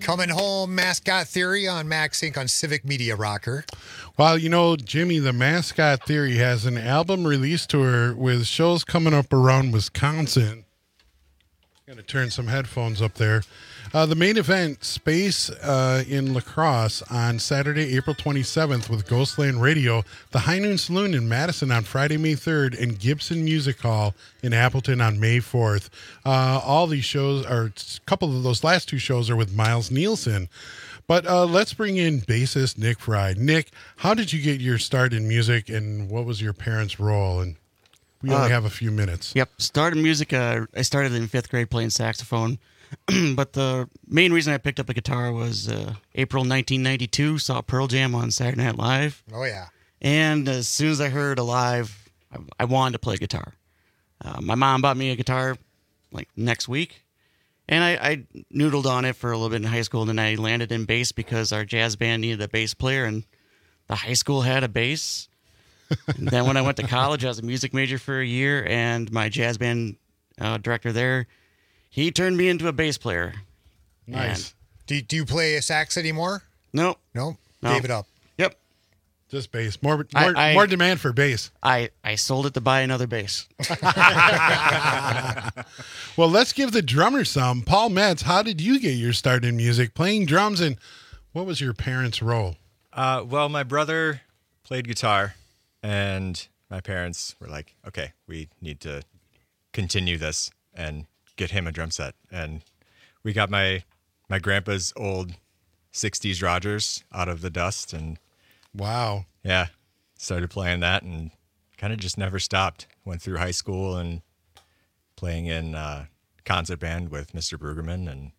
Coming home, Mascot Theory on Max Inc on Civic Media Rocker.
Well, you know, Jimmy, the Mascot Theory has an album release tour with shows coming up around Wisconsin. Got to turn some headphones up there. Uh, the main event, Space uh, in La Crosse on Saturday, April twenty-seventh with Ghostland Radio, the High Noon Saloon in Madison on Friday, May third, and Gibson Music Hall in Appleton on May fourth. Uh, all these shows, or a couple of those last two shows are with Miles Nielsen. But uh, let's bring in bassist Nick Fry. Nick, how did you get your start in music, and what was your parents' role? And we only
Uh,
have a few minutes.
Yep. Started music. Uh, I started in fifth grade playing saxophone. But the main reason I picked up a guitar was uh, April nineteen ninety-two, saw Pearl Jam on Saturday Night Live.
Oh, yeah.
And as soon as I heard Alive, I, I wanted to play guitar. Uh, my mom bought me a guitar like next week. And I, I noodled on it for a little bit in high school. And then I landed in bass because our jazz band needed a bass player. And the high school had a bass. And then when I went to college, I was a music major for a year. And my jazz band uh, director there, he turned me into a bass player.
Nice. Do, do you play a sax anymore?
Nope.
Nope.
No.
Gave it up.
Yep.
Just bass. More more,
I- I-
more demand for bass.
I, I sold it to buy another bass.
Well, let's give the drummer some. Paul Metz, how did you get your start in music, playing drums, and what was your parents' role?
Uh, well, my brother played guitar, and my parents were like, okay, we need to continue this and get him a drum set. And we got my my grandpa's old sixties Rogers out of the dust, and
wow,
yeah, started playing that and kind of just never stopped. Went through high school and playing in uh, concert band with Mister Brueggemann, and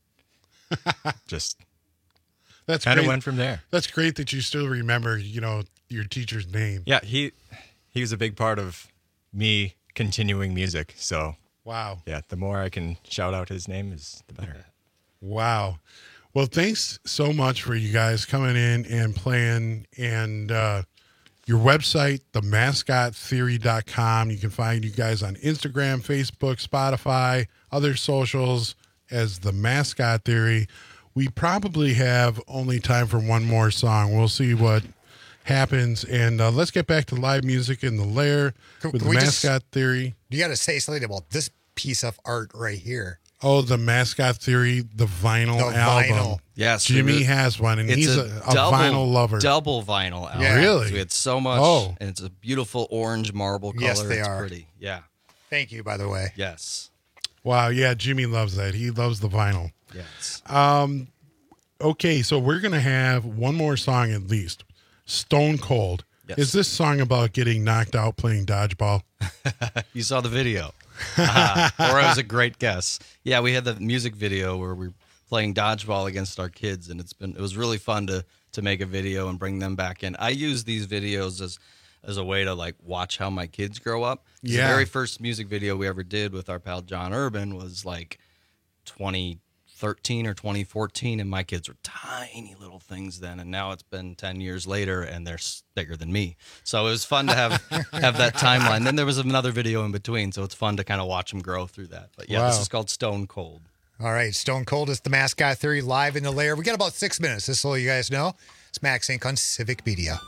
just
That's
kind of
great.
went from there.
That's great that you still remember, you know, your teacher's name.
Yeah, he he was a big part of me continuing music. So
wow,
yeah, the more I can shout out his name is the better.
Wow. Well, thanks so much for you guys coming in and playing. And uh, your website, the mascot theory dot com. You can find you guys on Instagram, Facebook, Spotify, other socials as The Mascot Theory. We probably have only time for one more song. We'll see what happens. And uh, let's get back to live music in the Lair
Can-
with
can
The
we just-
Mascot Theory.
You got to say something about this piece of art right here.
Oh, the Mascot Theory, the vinyl
The
album.
vinyl.
Yes,
Jimmy
we-
has one, and
it's
he's a, a
double,
vinyl lover.
Double vinyl album.
Yeah. Really?
So we had so much.
Oh.
And it's a beautiful orange marble color.
Yes, they
it's
are.
pretty. Yeah.
Thank you, by the way.
Yes.
Wow, yeah, Jimmy loves that. He loves the vinyl.
Yes.
Um, okay, so we're gonna have one more song at least. Stone Cold.
Yes.
Is this song about getting knocked out playing dodgeball?
You saw the video. Uh, or it was a great guess. Yeah, we had the music video where we were playing dodgeball against our kids, and it's been it was really fun to to make a video and bring them back in. I use these videos as as a way to like watch how my kids grow up. 'Cause
Yeah.
The very first music video we ever did with our pal John Urban was like twenty thirteen or twenty fourteen, and my kids were tiny little things then, and now it's been ten years later and they're s- bigger than me. So it was fun to have have that timeline. Then there was another video in between, so it's fun to kind of watch them grow through that. But yeah, this
Wow.
is called Stone Cold.
All right, Stone Cold is the Mascot Theory live in the Lair. We got about six minutes. This will let you guys know. It's Max Inc on Civic Media.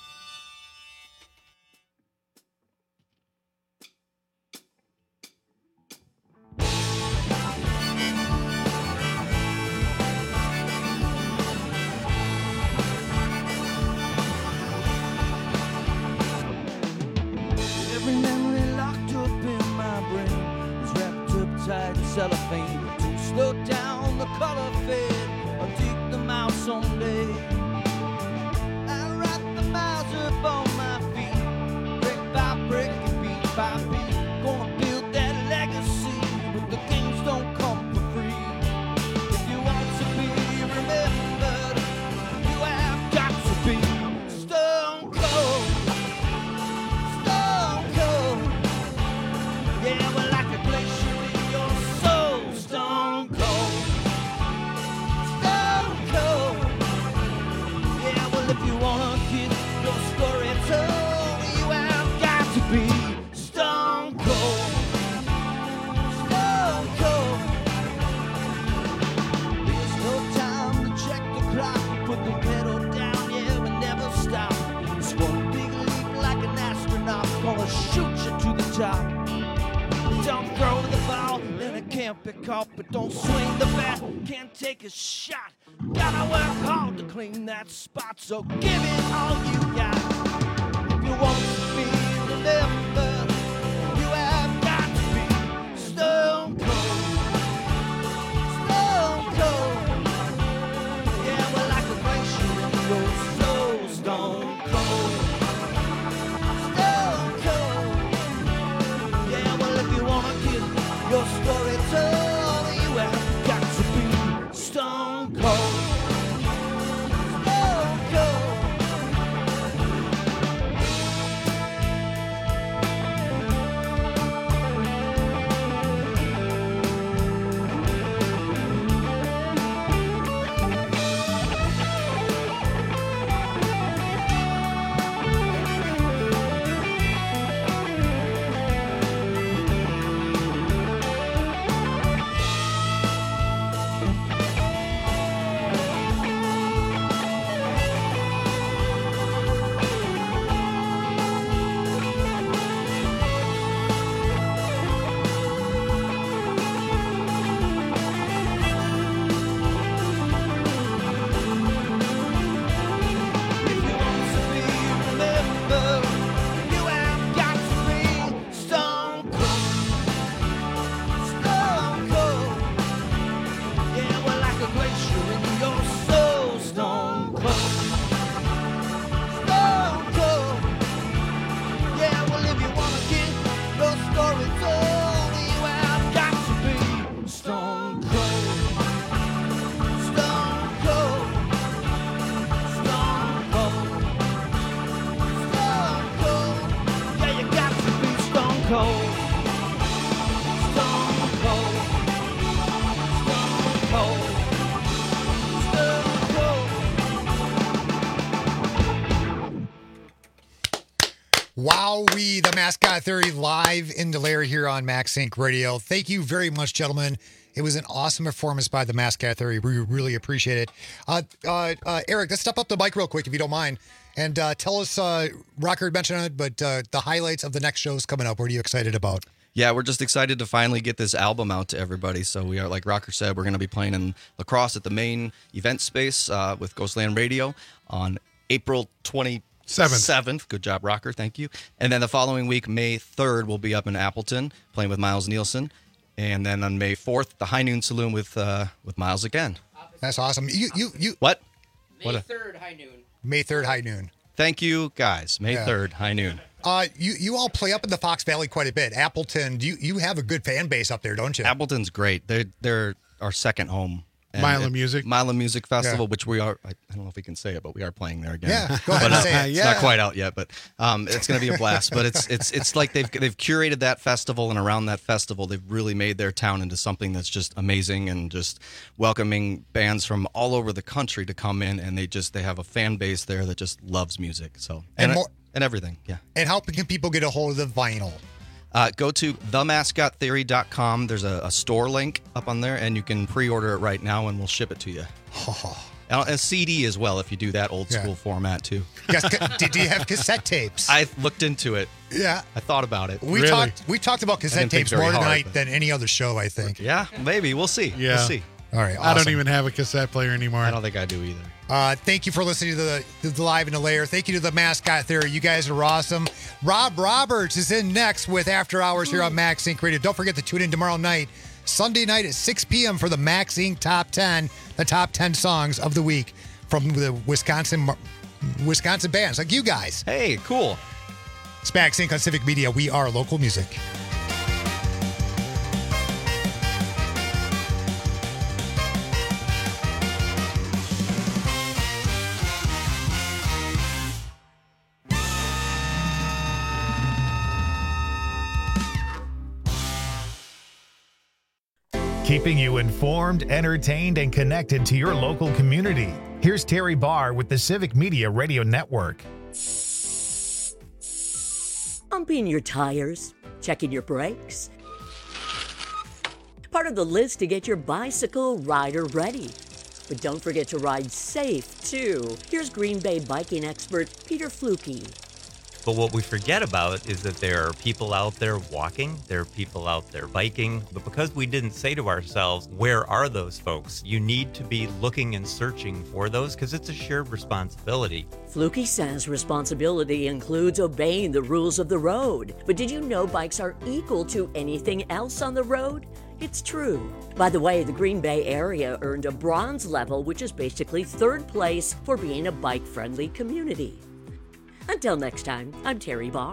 Every memory locked up in my brain is wrapped up tight in cellophane. To slow down the color fade, I'll take them out someday. I write the miles up on my feet, brick by brick and beat by beat. Gonna build that legacy, but the games don't come for free. If you want to be remembered, you have got to be stone cold. Stone cold. Yeah, we're like a glacier in your soul. Stone cold. Stone cold. caught, but don't swing the bat. Can't take a shot. Gotta work hard to clean that spot. So give it all you got. If you want to be remembered, you have got to be stone cold. Stone cold. Yeah, well, like a glacier, you're so stone cold. Stone cold. Yeah, well, if you want to get your story told, you have got to be stone cold. Stone cold.
Wowee, the Mascot Theory live in Delaire here on Max Inc Radio. Thank you very much, gentlemen. It was an awesome performance by the Mascot Theory. We really appreciate it. Uh, uh, uh, Eric, let's step up the mic real quick, if you don't mind, and uh, tell us, uh, Rocker mentioned it, but uh, the highlights of the next shows coming up. What are you excited about?
Yeah, we're just excited to finally get this album out to everybody. So we are, like Rocker said, we're going to be playing in La Crosse at the main event space uh, with Ghostland Radio on April twenty-seventh. seventh. Good job, Rocker. Thank you. And then the following week, May third, we'll be up in Appleton playing with Miles Nielsen. And then on May fourth, the High Noon Saloon with uh, with Miles again.
That's awesome. You you you.
What?
May third, High Noon.
May third, High Noon.
Thank you, guys. May
Yeah.
third, High Noon.
Uh, you you all play up in the Fox Valley quite a bit. Appleton, you you have a good fan base up there, don't you?
Appleton's great. They're they're our second home. And
Mile of
it-
Music.
Mile of Music Festival,
Yeah.
which we are, I, I don't know if we can say it, but we are playing there again.
Yeah, go ahead
But,
and
uh,
say it.
It's
Yeah.
not quite out yet, but um, it's going to be a blast. But it's it's it's like they've they've curated that festival, and around that festival, they've really made their town into something that's just amazing, and just welcoming bands from all over the country to come in, and they just they have a fan base there that just loves music. So
And
and
more-
and everything, yeah.
And how can people get a hold of the vinyl?
Uh, go to the mascot theory dot com. There's a, a store link up on there, and you can pre-order it right now, and we'll ship it to you. And a C D as well, if you do that old
Yeah.
school format too.
Yes, ca- did you have cassette tapes?
I looked into it.
Yeah.
I thought about it.
We talked we talked about
I
cassette
didn't think
tapes
very
more
hard,
tonight
but-
than any other show, I think.
Yeah, maybe. We'll see.
Yeah.
We'll see.
All right,
I don't
awesome.
even have a cassette player anymore. I
don't think I do either.
Uh, thank you for listening to the, to the Live in the Lair. Thank you to the Mascot Theory. You guys are awesome. Rob Roberts is in next with After Hours here on Max Inc Radio. Don't forget to tune in tomorrow night, Sunday night at six p.m. for the Max Inc Top ten, the top ten songs of the week from the Wisconsin Wisconsin bands like you guys.
Hey, cool.
It's Max Inc on Civic Media. We are local music.
Keeping you informed, entertained, and connected to your local community. Here's Terry Barr with the Civic Media Radio Network.
Pumping your tires, checking your brakes. Part of the list to get your bicycle rider ready. But don't forget to ride safe, too. Here's Green Bay biking expert Peter Fluke.
But what we forget about is that there are people out there walking, there are people out there biking. But because we didn't say to ourselves, where are those folks? You need to be looking and searching for those because it's a shared responsibility.
Fluky says responsibility includes obeying the rules of the road. But did you know bikes are equal to anything else on the road? It's true. By the way, the Green Bay area earned a bronze level, which is basically third place for being a bike-friendly community. Until next time, I'm Terry Barr.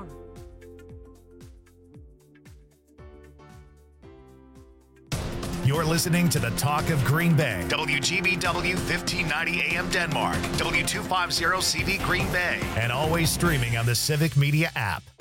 You're listening to the Talk of Green Bay. W G B W fifteen ninety A M Denmark. W two fifty C V Green Bay. And always streaming on the Civic Media app.